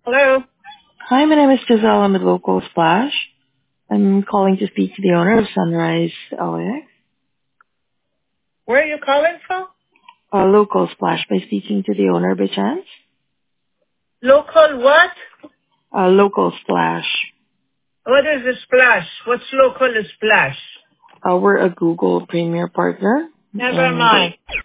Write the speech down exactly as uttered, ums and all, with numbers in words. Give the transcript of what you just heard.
Hello? Hi, my name is Giselle. I'm with Local Splash. I'm calling to speak to the owner of Sunrise L A X. Where are you calling from? Uh, Local Splash, by speaking to the owner by chance? Local what? Uh, Local Splash. What is a splash? What's local is splash? Uh, we're a Google Premier partner, Never and mind.